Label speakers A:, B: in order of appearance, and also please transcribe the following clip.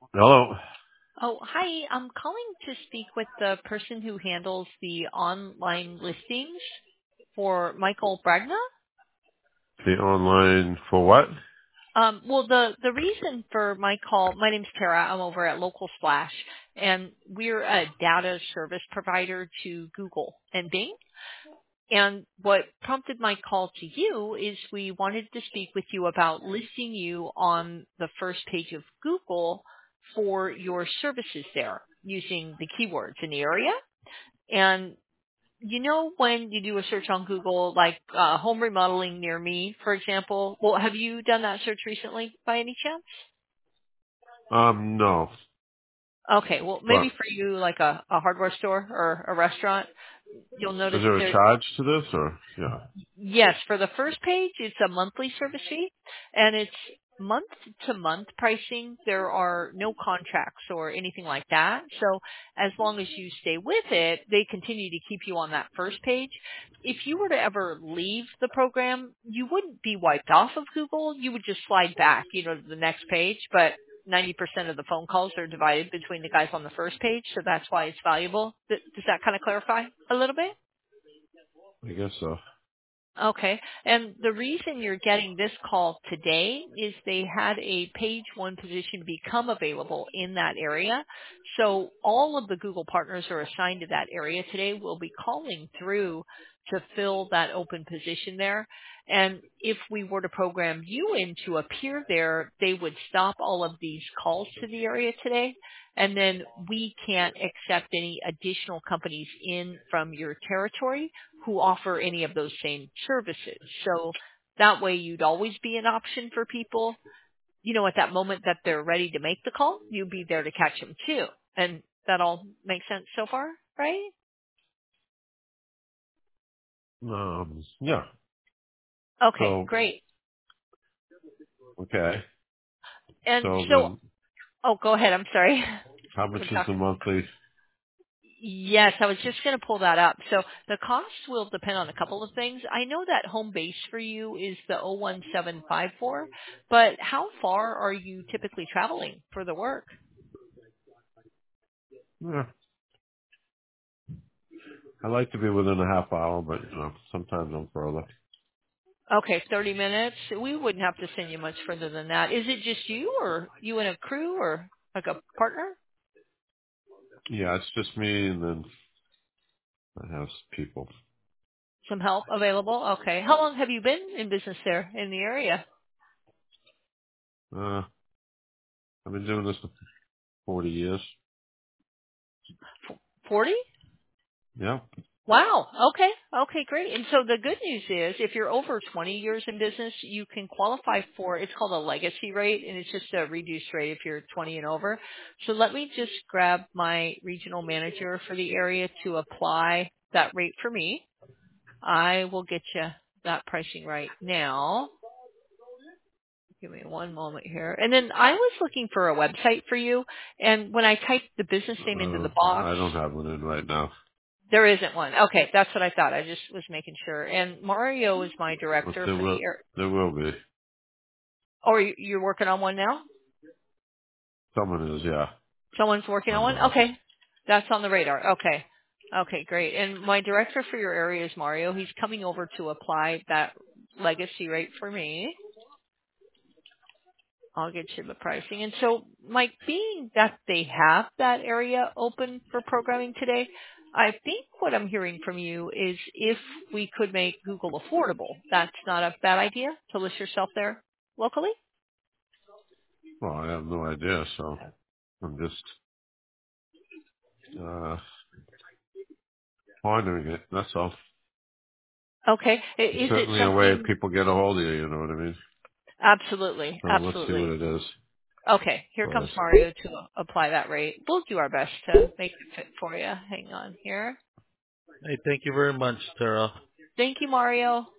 A: Hello.
B: Oh, hi. I'm calling to speak with the person who handles the online listings for Michael Bragna.
A: The online for what?
B: Well, the reason for my call, my name's Tara. I'm over at Local Splash, and we're a data service provider to Google and Bing. And what prompted my call to you is we wanted to speak with you about listing you on the first page of Google for your services there using the keywords in the area. And you know when you do a search on Google, like home remodeling near me, for example, well, have you done that search recently by any chance?
A: No.
B: Okay, well,
A: But
B: maybe for you, like a hardware store or a restaurant, you'll
A: is
B: notice
A: there a
B: there.
A: charge to this or? Yeah.
B: Yes, for the first page, it's a monthly service fee, and it's month-to-month pricing. There are no contracts or anything like that. So as long as you stay with it, they continue to keep you on that first page. If you were to ever leave the program, you wouldn't be wiped off of Google. You would just slide back, to the next page, but 90% of the phone calls are divided between the guys on the first page, so that's why it's valuable. Does that kind of clarify a little bit?
A: I guess so.
B: Okay. And the reason you're getting this call today is they had a page one position become available in that area. So all of the Google partners are assigned to that area today. We'll be calling through to fill that open position there. And if we were to program you in to appear there, they would stop all of these calls to the area today. And then we can't accept any additional companies in from your territory who offer any of those same services. So that way you'd always be an option for people, at that moment that they're ready to make the call, you'd be there to catch them too. And that all makes sense so far, right?
A: Yeah.
B: Okay,
A: So,
B: great.
A: okay.
B: And
A: So
B: so,
A: then
B: oh, go ahead. I'm sorry.
A: how much
B: We're
A: is the
B: talking.
A: monthly?
B: Yes, I was just going to pull that up. So the cost will depend on a couple of things. I know that home base for you is the 01754, but how far are you typically traveling for the work?
A: Yeah. I like to be within a half hour, but sometimes I'm further.
B: Okay, 30 minutes. We wouldn't have to send you much further than that. Is it just you or you and a crew or like a partner?
A: Yeah, it's just me and then I have people.
B: Some help available? Okay. How long have you been in business there in the area?
A: Uh, I've been doing this for 40 years.
B: 40?
A: Yeah.
B: Wow. Okay. Okay, great. And so the good news is if you're over 20 years in business, you can qualify for, it's called a legacy rate, and it's just a reduced rate if you're 20 and over. So let me just grab my regional manager for the area to apply that rate for me. I will get you that pricing right now. Give me one moment here. And then I was looking for a website for you, and when I typed the business name into the box,
A: I don't have one in right now.
B: there isn't one. Okay, that's what I thought. I just was making sure. And Mario is my
A: But
B: director for the air.
A: there will be.
B: Oh, you're working on one now?
A: Someone is, yeah.
B: Someone's working on
A: I'm
B: one?
A: not.
B: Okay. That's on the radar. Okay. Okay, great. And my director for your area is Mario. He's coming over to apply that legacy rate for me. I'll get you the pricing. And so, Mike, being that they have that area open for programming today, I think what I'm hearing from you is if we could make Google affordable, that's not a bad idea to list yourself there locally?
A: Well, I have no idea, so I'm just uh pondering it. That's all.
B: Okay.
A: It's
B: Is it
A: certainly a way
B: something?
A: people get a hold of you. You know what I mean?
B: Absolutely.
A: So let's see what
B: Absolutely.
A: it is
B: Okay. Here comes
A: first.
B: Mario to apply that rate. We'll do our best to make it fit for you. Hang on here.
C: Hey, thank you very much, Tara.
B: Thank you, Mario.